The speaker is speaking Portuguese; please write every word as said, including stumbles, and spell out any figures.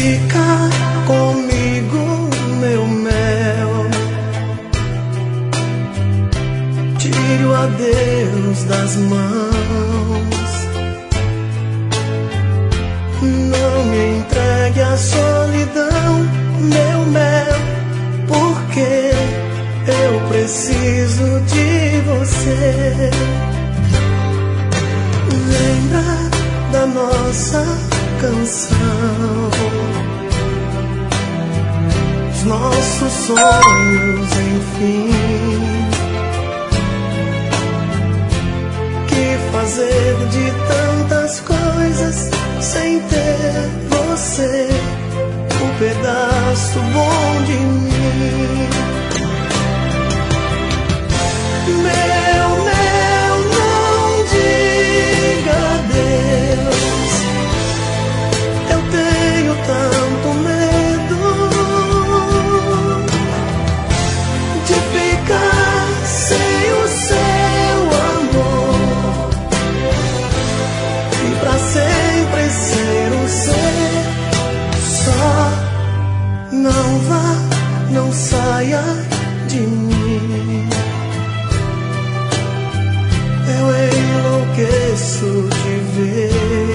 Fica comigo, meu mel. Tire o adeus das mãos. Não me entregue à solidão, meu mel, porque eu preciso de você. Lembra da nossa canção, os nossos sonhos, enfim. Que fazer de tantas coisas sem ter você, um pedaço bom de mim. Meu, meu, não diga adeus. Eu tenho tanto medo de ficar sem o seu amor e pra sempre ser o seu. Só não vá, não saia de mim. Eu enlouqueço de ver